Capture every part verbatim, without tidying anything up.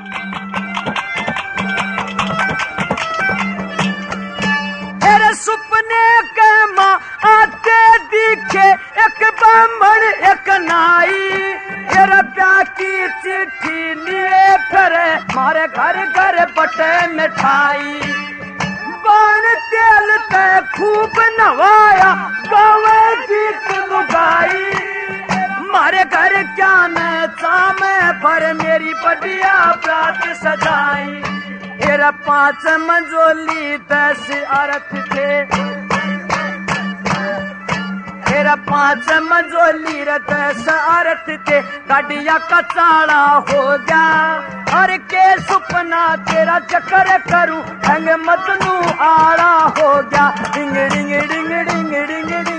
तेरे सपने के माँ आते दिखे एक ब्राह्मण एक नाई, तेरा प्यार की चिट्ठी लिए फिरे मारे घर घर बटे मिठाई। बाण तेल ते खूब नवाया गावे गीत लुगाई, मारे घर क्या न चामे पर मेरी बढ़िया बात सजाई। तेरा पांच मंजोली दस अर्थ थे, तेरा पांच मंजोली दस अर्थ थे, गाड़िया कचाड़ा हो गया और के सपना तेरा चक्कर करूं ढंग मजनू आड़ा हो गया। डिंग डिंग डिंग डिंग डिंग डिंग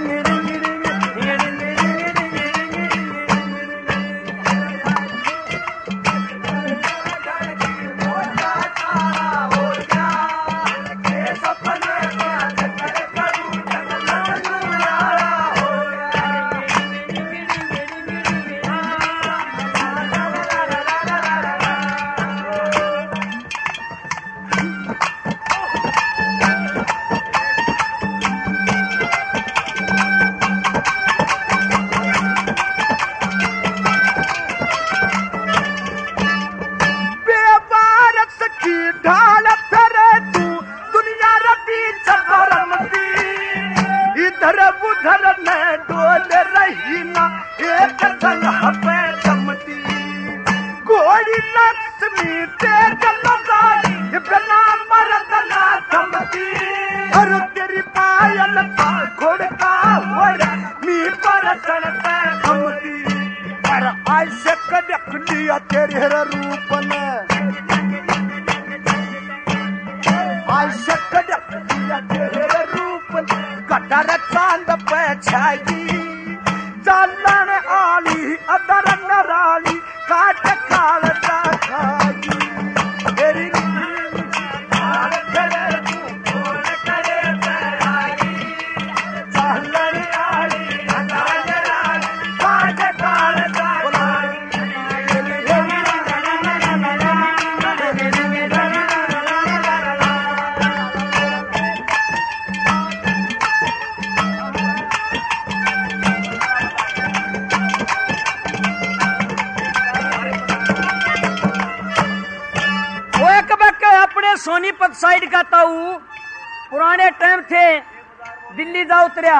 सोनीपत साइड का ताऊ पुराने टाइम थे, दिल्ली जा उतरिया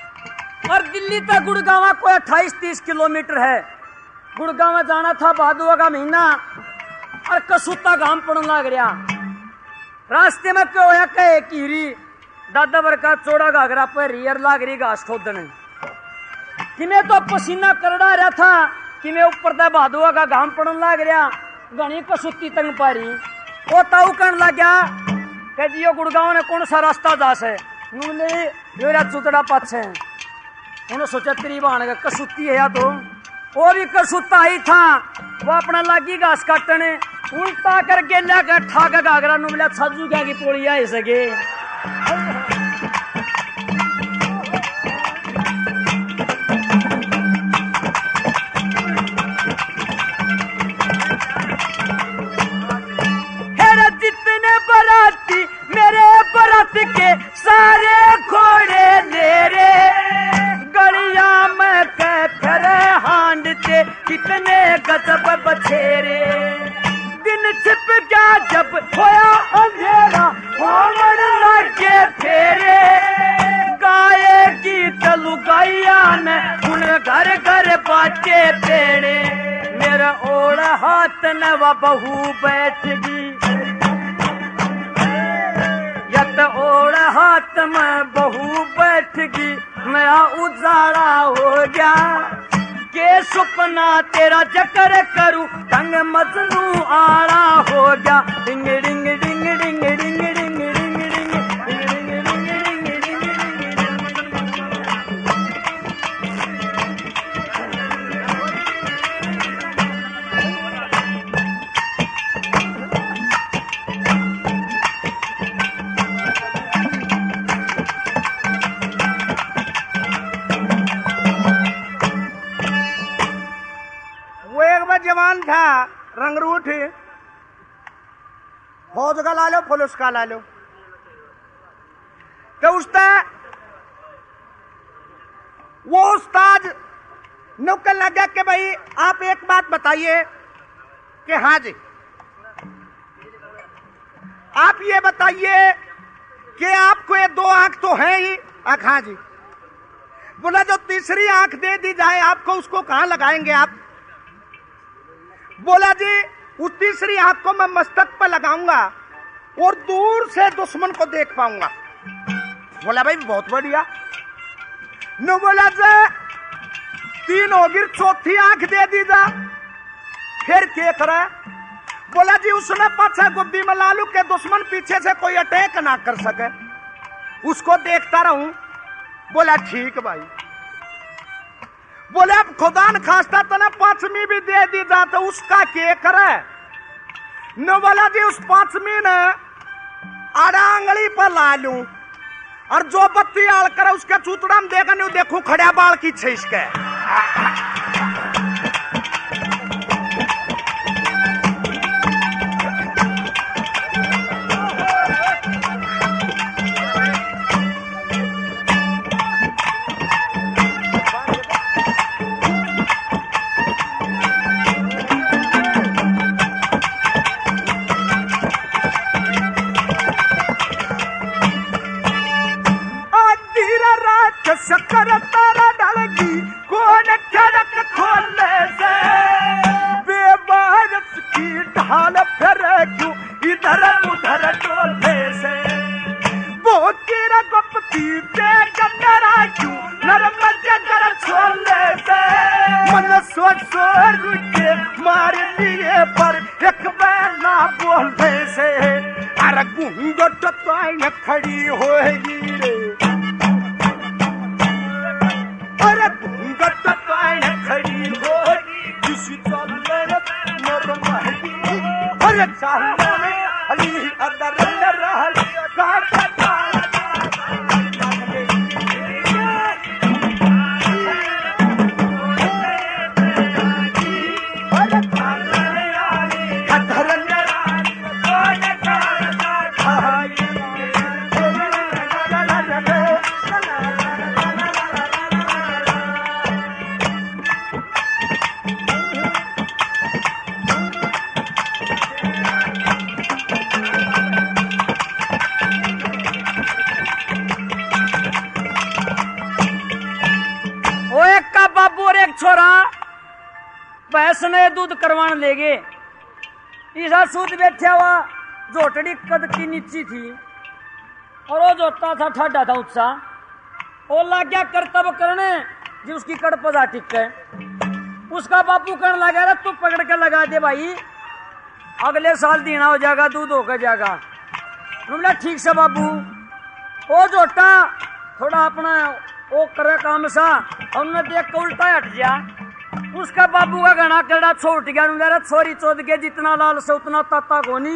और दिल्ली तक गुड़गांव कोई अट्ठाईस तीस किलोमीटर है। गुड़गांव जाना था भादुआ का महीना और कसूता घाम पड़ने लग गया। रास्ते में क्यों होया कहे कीरी दादा बरका चौड़ा घाघरा पर रियर लाग रही घास खोदने कि मैं तो पसीना करड़ा रहा था कि मैं ऊपर था भादुआ का घाम पड़ने लग गया, घनी कसूती तंग पा रही। वो ताऊ कर लग गया कि जियो गुड़गांव ने कौन सा रास्ता दास है, मेरा चुतड़ा पछ है। उन्होंने सोचा तेरी बहान का कसूती है या तो वो भी कसूता ही था। वो अपना लागी घास काटने उल्टा कर गेला का ठाका घाघरा नु मिला छाजू क्या की पोड़ी आ सके। बराती मेरे बरात के सारे घोड़े ले रे, गलिया में कहरे हांडते कितने गजब बछेरे। दिन छिप गया जब होया अंधेरा होमन लगे फेरे, गाये की तलुगाइया ने उन घर घर बाटे पेड़े। मेरा ओढ़ हाथ न व बहू बैठ गई ओढ़ हाथ में बहू बैठ गई, मेरा उजाड़ा हो गया के सपना तेरा चक्कर करूं ढंग मजनू आड़ा हो गया। डिंग डिंग डिंग डिंग डिंग डिंग डिंग जवान था रंगरूठ, फौज का ला लो, पुलिस का ला लो। तो उस्ताद वो उस्ताद नौकर लगा कि भाई आप एक बात बताइए कि हाँ जी, आप ये बताइए कि आपको ये दो आंख तो है ही। आंख हाँ जी। बोला जो तीसरी आंख दे दी जाए आपको, उसको कहां लगाएंगे आप? बोला जी उस तीसरी आंख को मैं मस्तक पर लगाऊंगा और दूर से दुश्मन को देख पाऊंगा। बोला भाई बहुत बढ़िया। न बोला जी तीन होगी, चौथी आंख दे दी जा, फिर क्या करे? बोला जी उसने पाछा गुद्दी में लालू के दुश्मन पीछे से कोई अटैक ना कर सके, उसको देखता रहूं। बोला ठीक भाई। बोले अब खुदा न खास्ता तो ना पांचवी भी दे दी जा तो उसका क्या करे? न बोला जी उस पांचवी ने आड़ा आंगली पर ला लूं और जो बत्ती आड़ करे उसके चूतड़ा में देखा नहीं देखू खड़ा बाल की छे इसके। शक्कर तारा डालेगी कौन खड़क खोलने से, बेबारस की ढाल फिरे क्यों इधर उधर डोलने से, वो कीरा गुप्ती ते गंदरा क्यों नरम जगर छोड़ने से, मन सोच सोच के मार लिए पर एक बार ना बोलने से, अरे घूंघट तो खड़ी होगी रे, अरे घूंघट खड़ी होगी किसी नरम अरे चाहने अली अदर रहल छोरा भैंस ने दूध करवाने ले गए। ईसा सूद बैठा हुआ, झोटड़ी कद की नीची थी और वो जोता था ठाडा था उत्सा, वो लग गया करतब करने जी उसकी कड़ पजा टिक है। उसका बापू कहने लगा रे तू पकड़ के लगा दे भाई, अगले साल दीना हो जाएगा, दूध होकर जाएगा। बोला ठीक से बाबू। वो जोटा थोड़ा अपना वो करे काम सा, हमने देख के उल्टा हट जा। उसका बाबू का घना कड़ा छोट गया, मेरा छोरी चोद के जितना लाल से उतना ताता कोनी।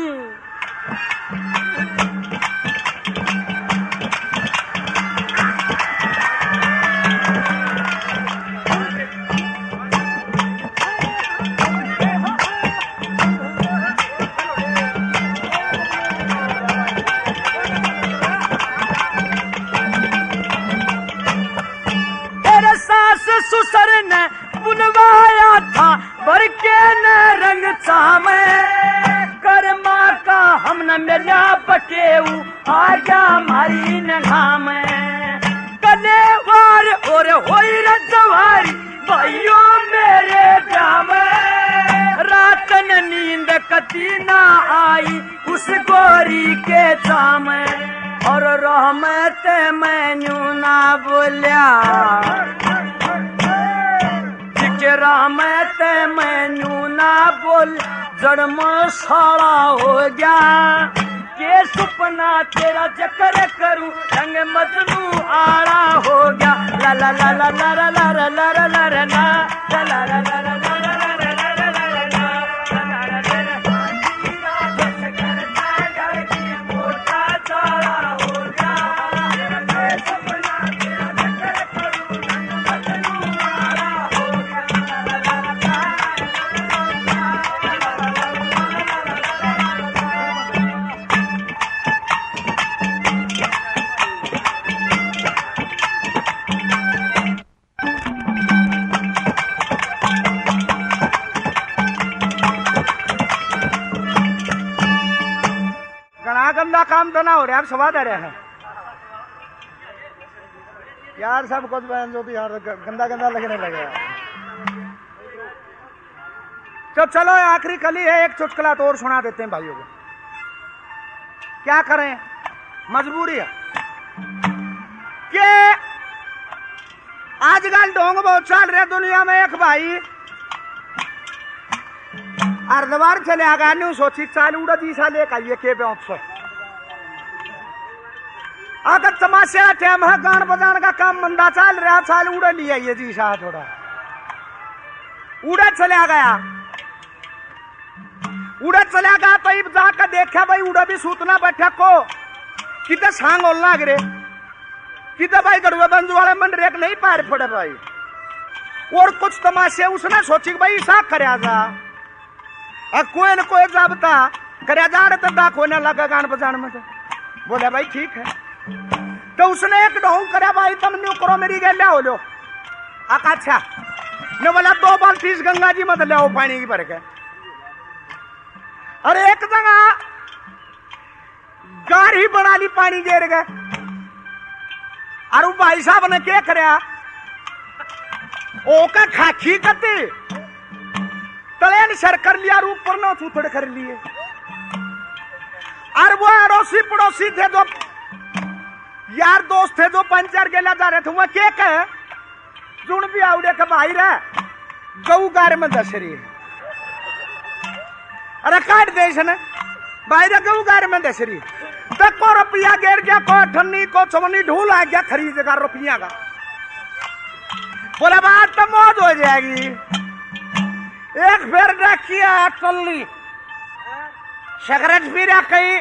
सुसर ने बुनवाया था भर के न रंग चामे, कर्मा का हम न मिला बटेऊ आ गया हमारी नघाम। कले वार और होई रजवारी भाइयों मेरे जाम, रात न नींद कती ना आई उस गोरी के चाम, और रहमत मैनू ना बोलिया रहमत मैनू ना बोल, जड़ मसाला हो गया के सुपना तेरा चक्कर करूं, रंग मजनू आड़ा हो गया। ला ला ला ला ला ला ला ला ला ला ला ला ला ला ला ला ला काम तो ना हो रहा है, सवा दे रहे हैं यार सब कुछ जो भी यार गंदा गंदा लगने लगे यार। तो चलो आखिरी कली है, एक चुटकुला तो और सुना देते हैं भाइयों को, क्या करें मजबूरी है कि आजकल ढोंग बहुत चल रहे दुनिया में। एक भाई अर्धवार चले आगा न्यू सोची चाल उड़ा जी साल एक आइए के पे अगर तमाशा टाइम है गान बजान का काम मंदा चल रहा साल उड़ा लिया ये जी सा थोड़ा उड़ा चला गया उड़ा चला गया भाई जाकर देखा भाई उड़ा भी सूतना बैठा को कितना सांग ओलना गिरे कितना भाई गड़ुआ बंजू वाले मन रेक नहीं पार पड़े भाई। और कुछ तमाशे उसने सोची भाई सा करया जा अब कोई न कोई जाबता करया जा रहे तब खोने लगा गान बजान में। बोले भाई ठीक है, तो उसने एक ढोंग करा भाई तुम न्यू करो मेरी गैल हो लो आका अच्छा ने बोला दो बाल्टी इस गंगा जी मत ले पानी की भर के। अरे एक जगह गाड़ी बना ली पानी गिर गए और भाई साहब ने क्या करया ओका खाखी करती तलेन सर कर लिया और ऊपर ना थूथड़ कर लिए। और वो अड़ोसी पड़ोसी थे जो यार दोस्त थे जो पंचर गेला जा रहे थे वो क्या कहे जुड़ भी आवड़े के भाई रे गऊ गार में दशरी अरे काट दे इसने भाई रे गऊ गार में दशरी तो को रुपया गिर गया को ठन्नी को चवनी ढूल आ गया खरीद का रुपया का। बोला बात तो मौज हो जाएगी। एक फिर देखिए टल्ली सिगरेट पी रहा कहीं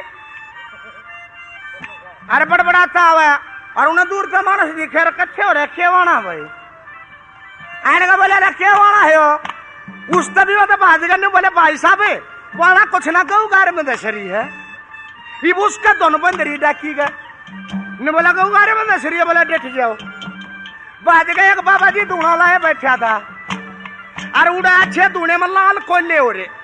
अरे बड़बड़ाता हुआ और उन्हें दूर से मानस दिखे कच्चे हो रहे केवाना भाई आने का बोले केवाना है उस तभी वो तो बाजीगर ने बोले भाई साहब वाला कुछ ना गऊ गार में दशरी है ये उसका दोनों बंदरी डाकी गए ने बोला गऊ गार में दशरी है बोला डेट जाओ बाजीगर एक बाबा जी दूना लाए बैठा था और उड़ा अच्छे दूने में लाल कोयले हो रहे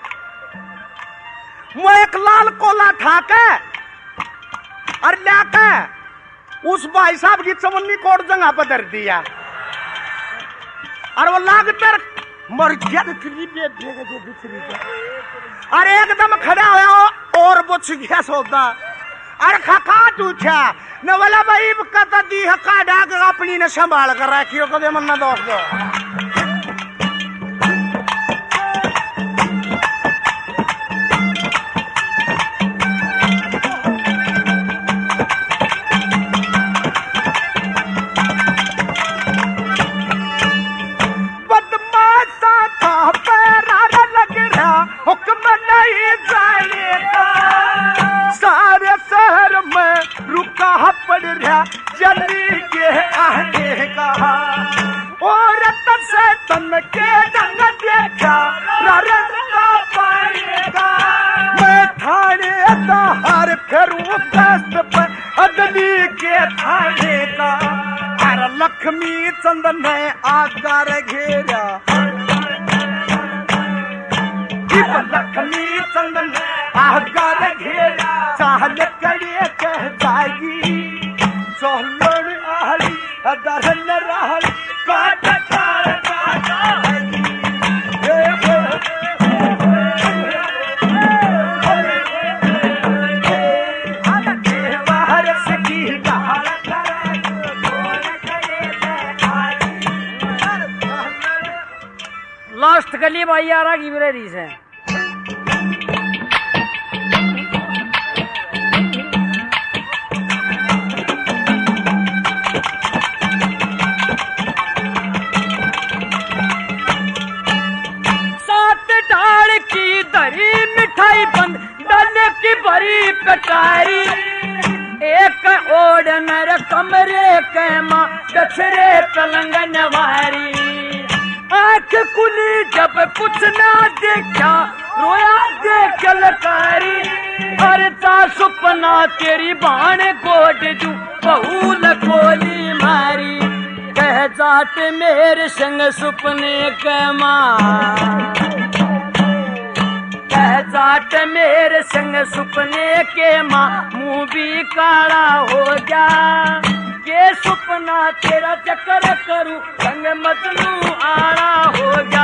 वो एक लाल कोला ठाके और लाके उस भाई साहब की चवन्नी कोट जगह पर धर दिया और वो लागकर मर गया और एकदम खड़ा हुआ और बुझ गया सौदा और खका टूटा न बोला भाई कता दी हका डाक अपनी ने संभाल कर रखियो कदे मन्ना दोस्त दो। सारे शहर में रुका पड़ रहा जल्दी के आने का और से तन के ढंग देखा रास्ता पाएगा मैं थाने हर फिरूं दस्त पर अदली के थाने का हर लक्ष्मी चंद ने आकर घेरा लक्ष्मी चंद ने आकर घेरा चाहत करिए कह जाएगी सोहलन आहली दरन रहली काट कार काटाएगी बाहर से की गाल लास्ट गली भाई आ रहा की मेरे से मिठाई बंद डाले की बड़ी कटारी एक ओढ़नर कमरे के माँ दछरे पलंग नवारी आंख खुली जब कुछ ना देखा रोया देख लकारी हर ता सुपना तेरी बाण गोड जू बहुल गोली मारी कह जात मेरे संग सुपने के माँ बाट मेरे संग सुपने के माँ मुंह भी काला हो गया। ये सुपना तेरा चक्कर करूं संग मजनू आड़ा हो गया।